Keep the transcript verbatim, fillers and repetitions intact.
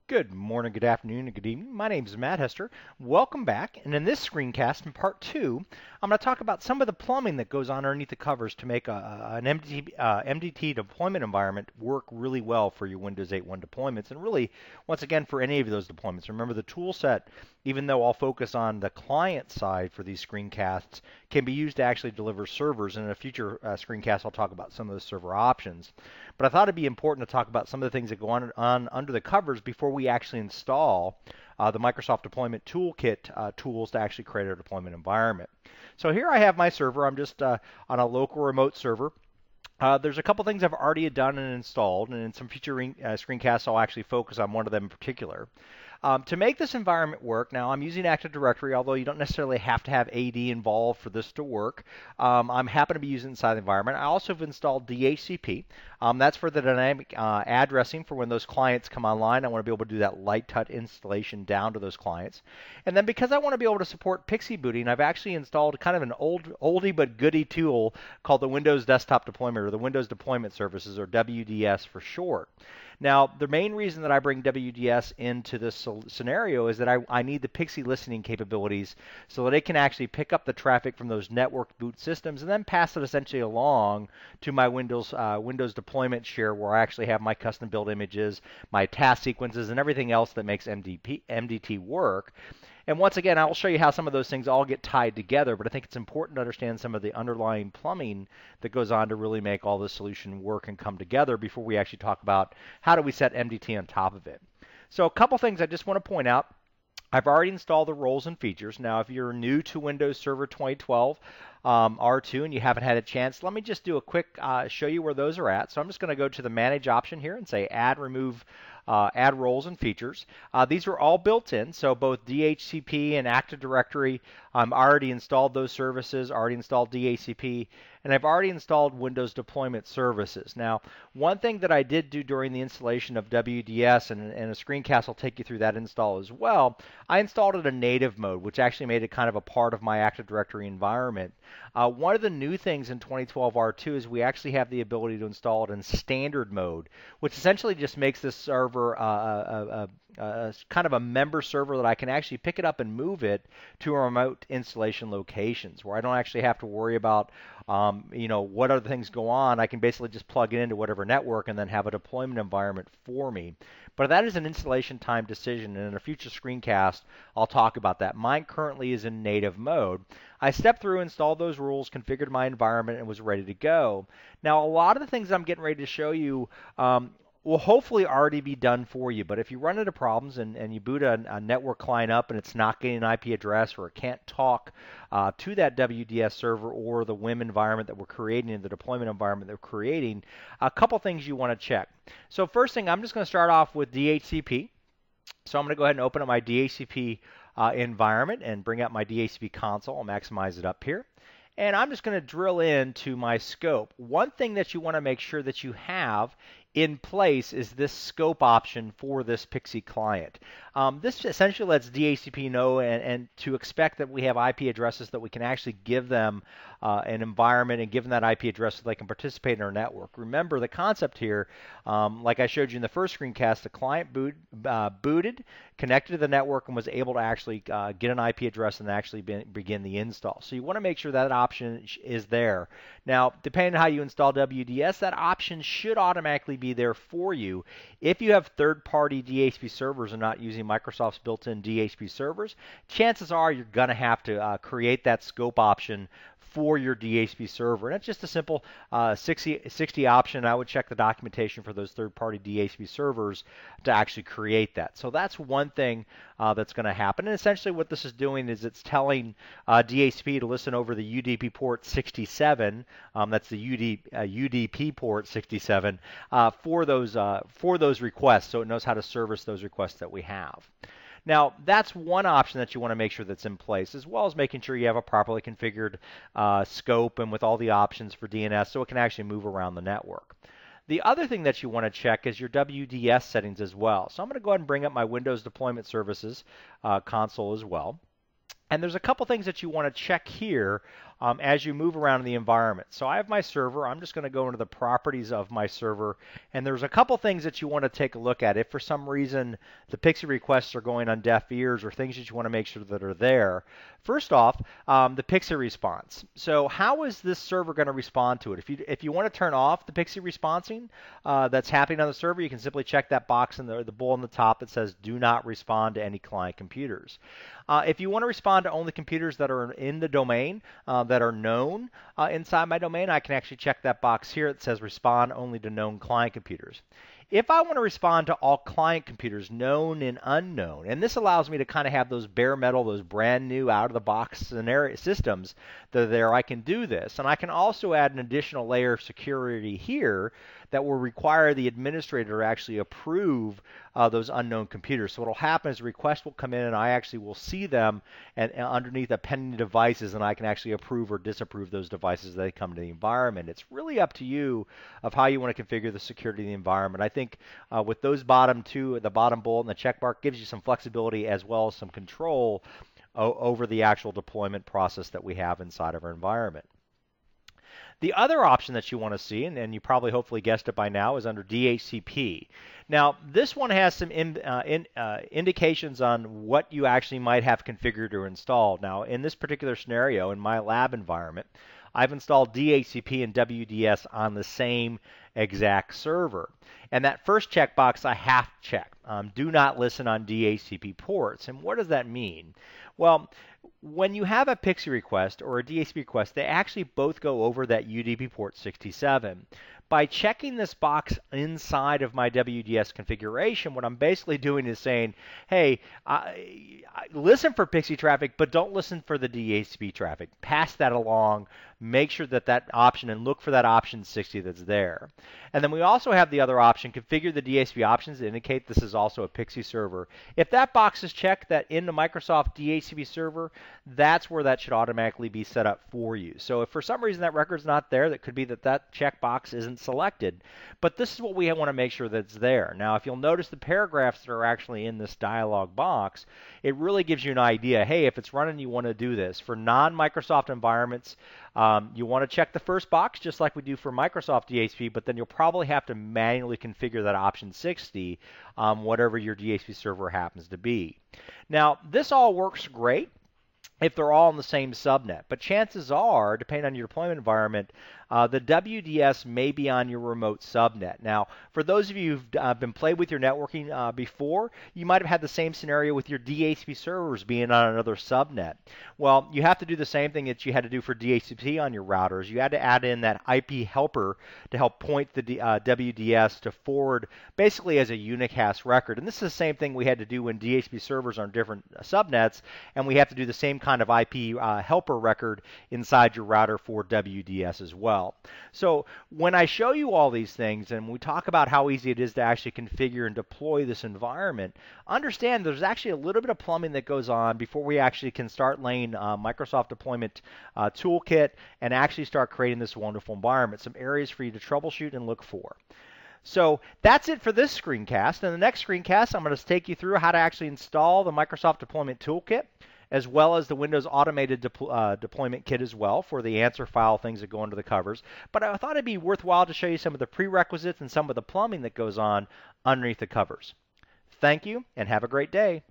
Good morning, good afternoon, and good evening. My name is Matt Hester. Welcome back. And in this screencast, in part two, I'm going to talk about some of the plumbing that goes on underneath the covers to make a, an M D T, uh, M D T deployment environment work really well for your Windows eight point one deployments, and really, once again, for any of those deployments. Remember, the tool set, even though I'll focus on the client side for these screencasts, can be used to actually deliver servers. And in a future uh, screencast, I'll talk about some of the server options. But I thought it'd be important to talk about some of the things that go on, on under the covers before we actually install uh, the Microsoft Deployment Toolkit uh, tools to actually create a deployment environment. So here I have my server. I'm just uh, on a local remote server. Uh, there's a couple things I've already done and installed, and in some future re- uh, screencasts I'll actually focus on one of them in particular. Um, to make this environment work, now I'm using Active Directory, although you don't necessarily have to have A D involved for this to work. Um, I'm happen to be using it inside the environment. I also have installed D H C P. Um, that's for the dynamic uh, addressing for when those clients come online. I want to be able to do that light touch installation down to those clients. And then because I want to be able to support Pixie booting, I've actually installed kind of an old, oldie but goodie tool called the Windows Desktop Deployment, or the Windows Deployment Services, or W D S for short. Now, the main reason that I bring W D S into this scenario is that I, I need the Pixie listening capabilities so that it can actually pick up the traffic from those network boot systems and then pass it essentially along to my Windows uh, Windows deployment share, where I actually have my custom build images, my task sequences, and everything else that makes M D P, M D T work. And once again, I'll show you how some of those things all get tied together, but I think it's important to understand some of the underlying plumbing that goes on to really make all this solution work and come together before we actually talk about how do we set M D T on top of it. So a couple things I just want to point out. I've already installed the roles and features. Now, if you're new to Windows Server twenty twelve um, R two and you haven't had a chance, let me just do a quick uh, show you where those are at. So I'm just going to go to the Manage option here and say Add, Remove, uh, Add Roles and Features. Uh, these are all built in, so both D H C P and Active Directory, I'm already installed those services, already installed D H C P, and I've already installed Windows Deployment Services. Now, one thing that I did do during the installation of W D S, and, and a screencast will take you through that install as well, I installed it in native mode, which actually made it kind of a part of my Active Directory environment. Uh, one of the new things in twenty twelve R two is we actually have the ability to install it in standard mode, which essentially just makes this server uh, a, a, a, kind of a member server that I can actually pick it up and move it to remote installation locations, where I don't actually have to worry about Um, you know, what other things go on. I can basically just plug it into whatever network and then have a deployment environment for me. But that is an installation time decision, and in a future screencast, I'll talk about that. Mine currently is in native mode. I stepped through, installed those rules, configured my environment, and was ready to go. Now, a lot of the things I'm getting ready to show you um, will hopefully already be done for you. But if you run into problems and, and you boot a, a network client up and it's not getting an I P address, or it can't talk uh, to that W D S server or the W I M environment that we're creating, and the deployment environment that we're creating, a couple things you want to check. So first thing, I'm just going to start off with D H C P. So I'm going to go ahead and open up my D H C P uh, environment and bring up my D H C P console. I'll maximize it up here. And I'm just going to drill into my scope. One thing that you want to make sure that you have in place is this scope option for this Pixie client. Um, this essentially lets D H C P know and, and to expect that we have I P addresses that we can actually give them uh, an environment and give them that I P address so they can participate in our network. Remember the concept here, um, like I showed you in the first screencast, the client boot, uh, booted, connected to the network, and was able to actually uh, get an I P address and actually be, begin the install. So you want to make sure that option is there. Now, depending on how you install W D S, that option should automatically be there for you. If you have third-party D H C P servers and not using Microsoft's built-in D H C P servers, chances are you're going to have to uh, create that scope option for your D H C P server. And it's just a simple uh, sixty, sixty option. I would check the documentation for those third-party D H C P servers to actually create that. So that's one thing uh, that's going to happen. And essentially what this is doing is it's telling uh, D H C P to listen over the U D P port sixty-seven. Um, that's the U D, uh, U D P port sixty-seven uh, for those uh, for those requests, so it knows how to service those requests that we have. Now, that's one option that you want to make sure that's in place, as well as making sure you have a properly configured uh, scope and with all the options for D N S so it can actually move around the network. The other thing that you want to check is your W D S settings as well. So I'm going to go ahead and bring up my Windows Deployment Services uh, console as well. And there's a couple things that you want to check here um, as you move around in the environment. So I have my server. I'm just going to go into the properties of my server, and there's a couple things that you want to take a look at. If for some reason the Pixie requests are going on deaf ears or things that you want to make sure that are there. First off, um, the Pixie response. So how is this server going to respond to it? If you if you want to turn off the Pixie responding uh, that's happening on the server, you can simply check that box in the, the bowl on the top that says do not respond to any client computers. Uh, if you want to respond to only computers that are in the domain, uh, that are known uh, inside my domain, I can actually check that box here. It says respond only to known client computers. If I want to respond to all client computers, known and unknown, and this allows me to kind of have those bare metal, those brand new out-of-the-box scenario systems that are there, I can do this. And I can also add an additional layer of security here that will require the administrator to actually approve uh, those unknown computers. So what will happen is a request will come in, and I actually will see them and, and underneath the pending devices, and I can actually approve or disapprove those devices as they come to the environment. It's really up to you of how you want to configure the security of the environment. I think uh, with those bottom two, the bottom bullet and the check mark gives you some flexibility as well as some control o- over the actual deployment process that we have inside of our environment. The other option that you want to see, and, and you probably hopefully guessed it by now, is under D H C P. Now, this one has some in, uh, in, uh, indications on what you actually might have configured or installed. Now, in this particular scenario, in my lab environment, I've installed D H C P and W D S on the same exact server. And that first checkbox I have to check. Um, do not listen on D H C P ports. And what does that mean? Well, when you have a Pixie request or a D H C P request, they actually both go over that U D P port sixty-seven. By checking this box inside of my W D S configuration, what I'm basically doing is saying, hey, I, I, listen for Pixie traffic, but don't listen for the D H C P traffic. Pass that along. Make sure that that option, and look for that option sixty that's there. And then we also have the other option, configure the D H C P options to indicate this is also a Pixie server. If that box is checked, that in the Microsoft D H C P server, that's where that should automatically be set up for you. So if for some reason that record's not there, that could be that that checkbox isn't selected. But this is what we want to make sure that's there. Now, if you'll notice the paragraphs that are actually in this dialog box, it really gives you an idea. Hey, if it's running, you want to do this. For non-Microsoft environments, um, you want to check the first box just like we do for Microsoft D H C P, but then you'll probably have to manually configure that option sixty, um, whatever your D H C P server happens to be. Now, this all works great if they're all in the same subnet. But chances are, depending on your deployment environment, uh, the W D S may be on your remote subnet. Now, for those of you who've uh, been played with your networking uh, before, you might have had the same scenario with your D H C P servers being on another subnet. Well, you have to do the same thing that you had to do for D H C P on your routers. You had to add in that I P helper to help point the D, uh, W D S to forward basically as a unicast record. And this is the same thing we had to do when D H C P servers are on different subnets, and we have to do the same kind of I P uh, helper record inside your router for W D S as well. So when I show you all these things and we talk about how easy it is to actually configure and deploy this environment, understand there's actually a little bit of plumbing that goes on before we actually can start laying uh, Microsoft Deployment uh, Toolkit and actually start creating this wonderful environment. Some areas for you to troubleshoot and look for. So that's it for this screencast. In the next screencast, I'm going to take you through how to actually install the Microsoft Deployment Toolkit, as well as the Windows Automated de- uh, Deployment Kit as well for the answer file things that go under the covers. But I thought it'd be worthwhile to show you some of the prerequisites and some of the plumbing that goes on underneath the covers. Thank you, and have a great day.